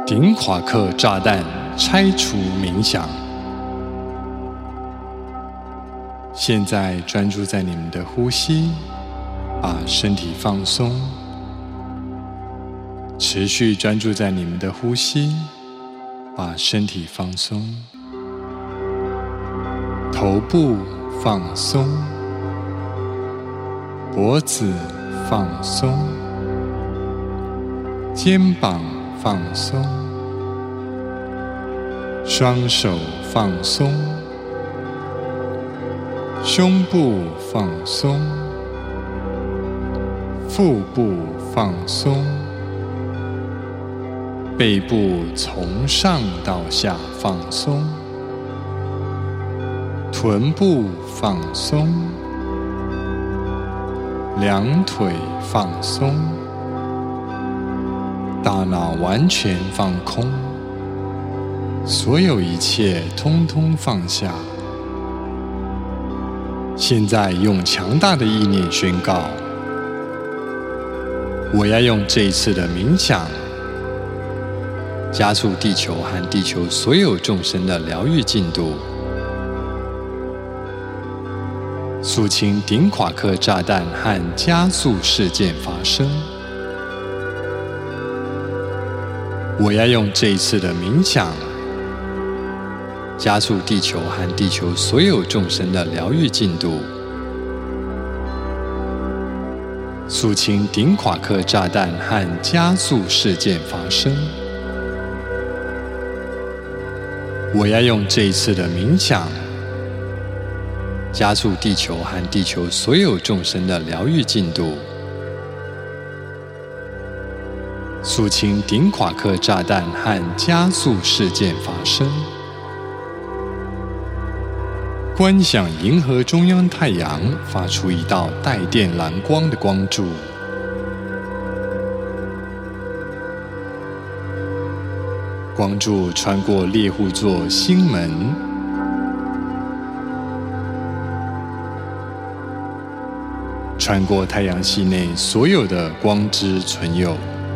顶夸克炸弹拆除冥想。现在专注在你们的呼吸，把身体放松。持续专注在你们的呼吸，把身体放松。头部放松，脖子放松，肩膀放松，双手放松，胸部放松，腹部放松，背部从上到下放松，臀部放松，两腿放松，大脑完全放空，所有一切通通放下。现在用强大的意念宣告：我要用这一次的冥想加速地球和地球所有众生的疗愈进度，肃清顶夸克炸弹和加速事件发生。我要用这一次的冥想加速地球和地球所有众生的疗愈进度，肃清顶夸克炸弹和加速事件发生。我要用这一次的冥想加速地球和地球所有众生的疗愈进度，肃清顶夸克炸弹和加速事件发生。观想银河中央太阳发出一道带电蓝光的光柱，光柱穿过猎户座星门，穿过太阳系内所有的光之存有，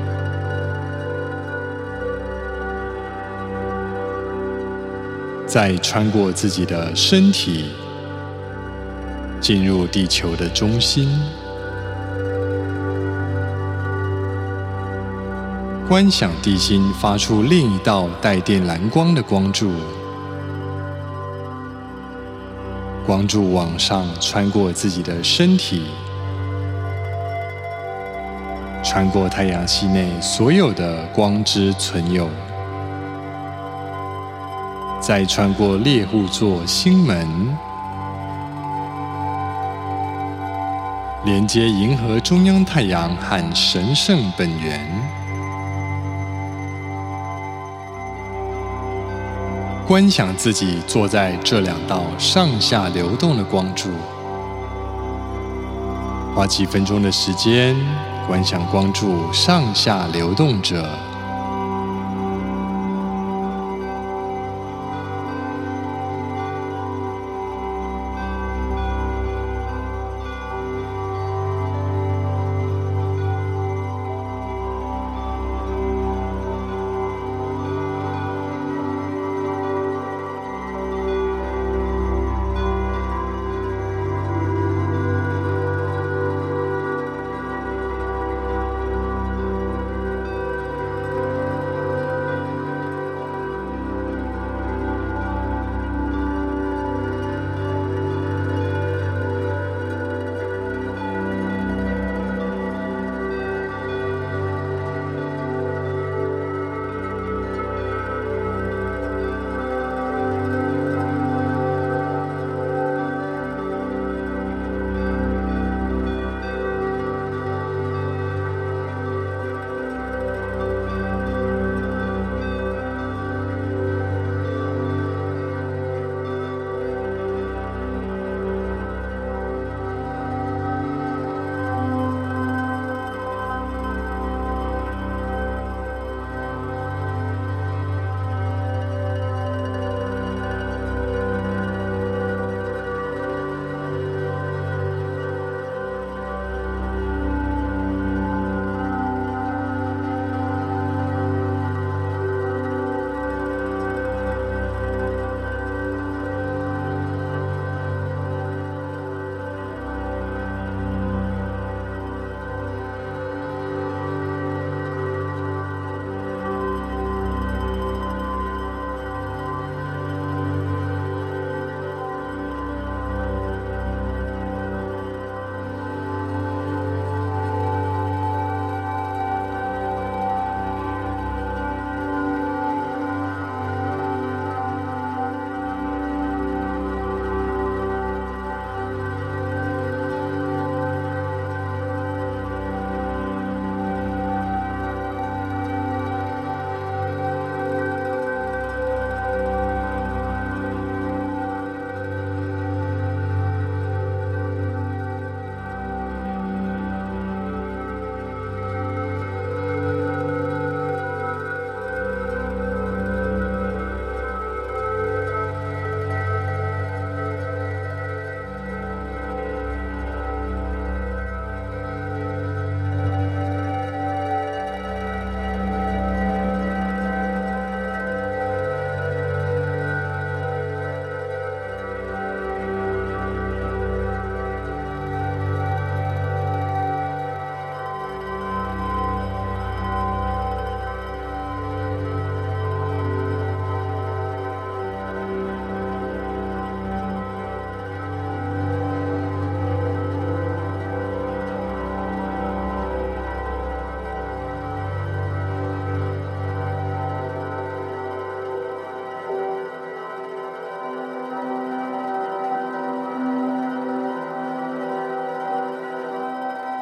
再穿过自己的身体，进入地球的中心。观想地心发出另一道带电蓝光的光柱，光柱往上穿过自己的身体，穿过太阳系内所有的光之存有，再穿过猎户座星门，连接银河中央太阳和神圣本源。观想自己坐在这两道上下流动的光柱，花几分钟的时间观想光柱上下流动着。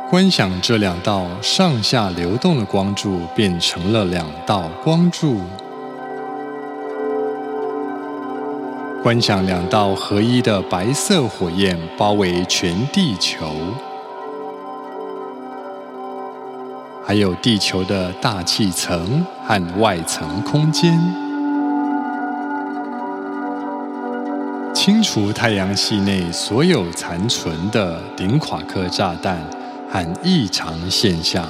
观想这2道上下流动的光柱变成了2道光柱，观想2道合一的白色火焰包围全地球，还有地球的大气层和外层空间，清除太阳系内所有残存的顶夸克炸弹和异常现象。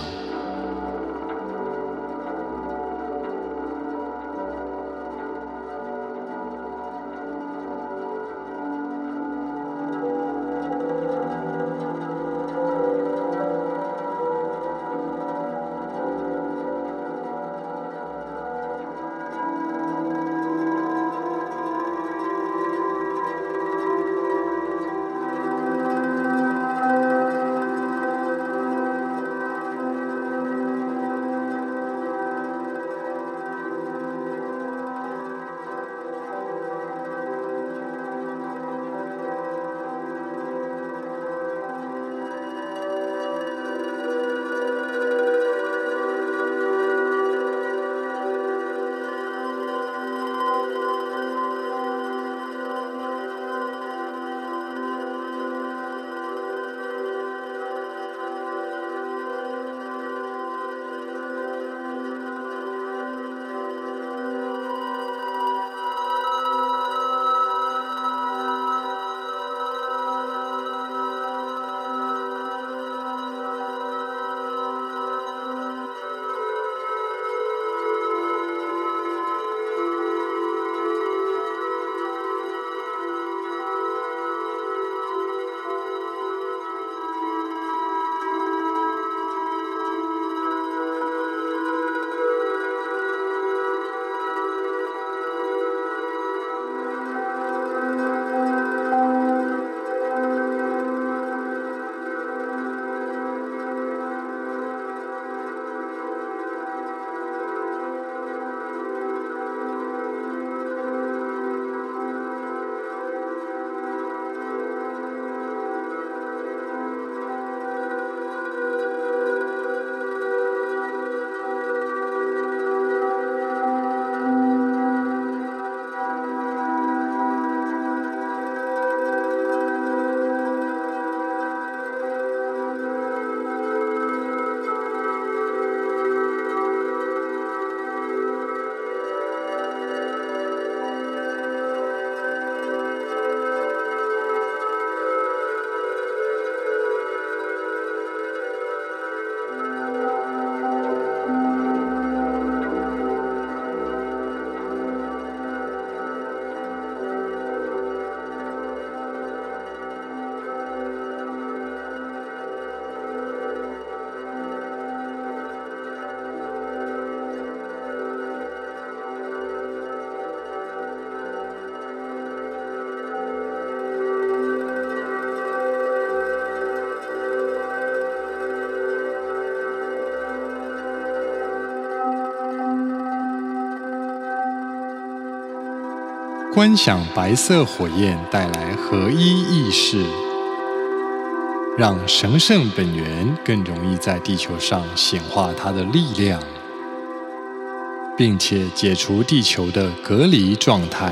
观想白色火焰带来合一意识，让神圣本源更容易在地球上显化它的力量，并且解除地球的隔离状态。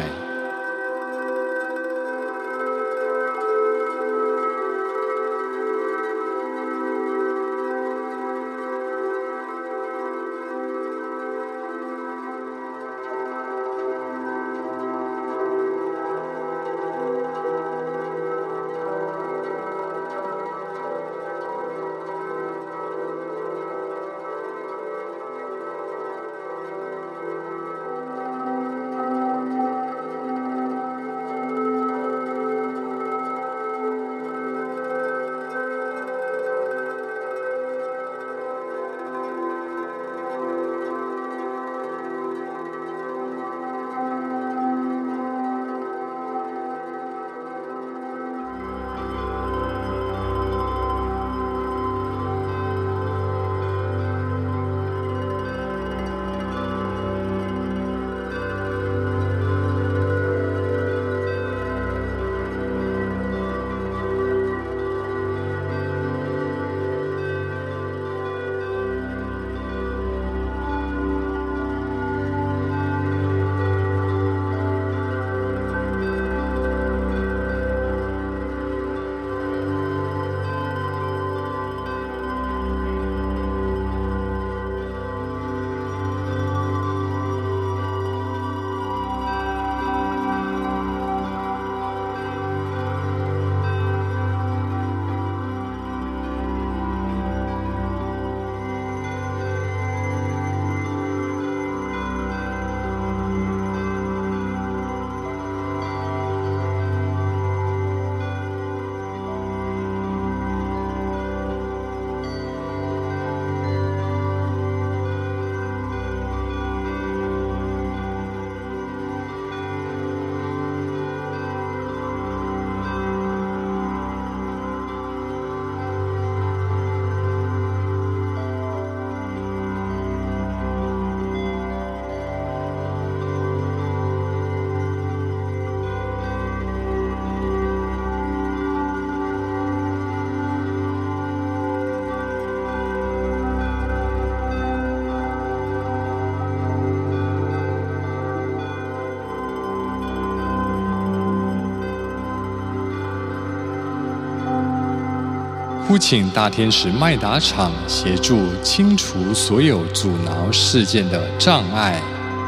呼请大天使麦达场协助清除所有阻挠事件的障碍。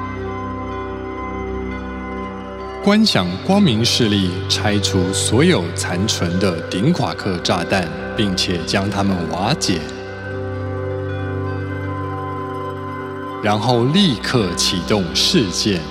观想光明势力拆除所有残存的顶夸克炸弹，并且将它们瓦解，然后立刻启动事件。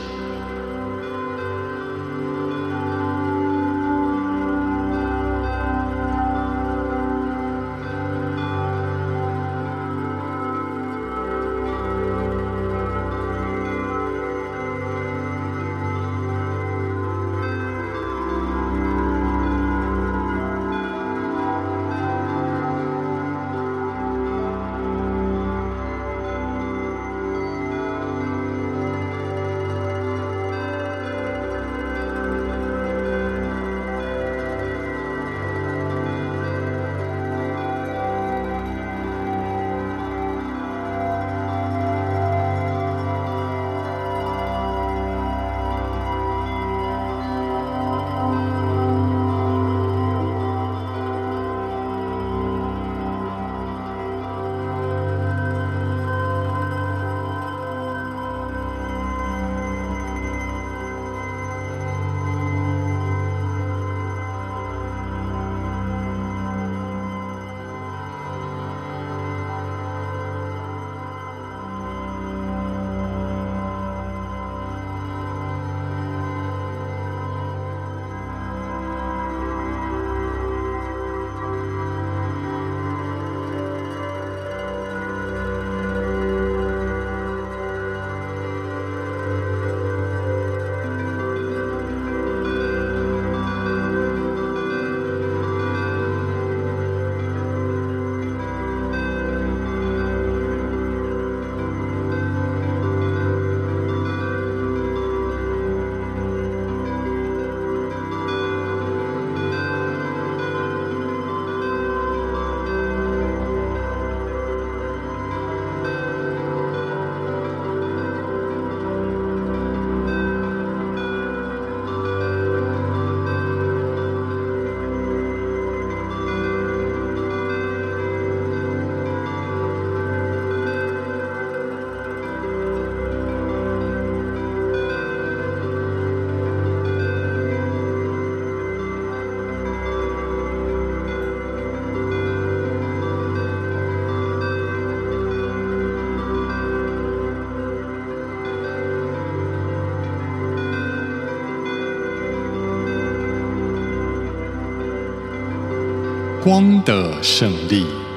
光的胜利。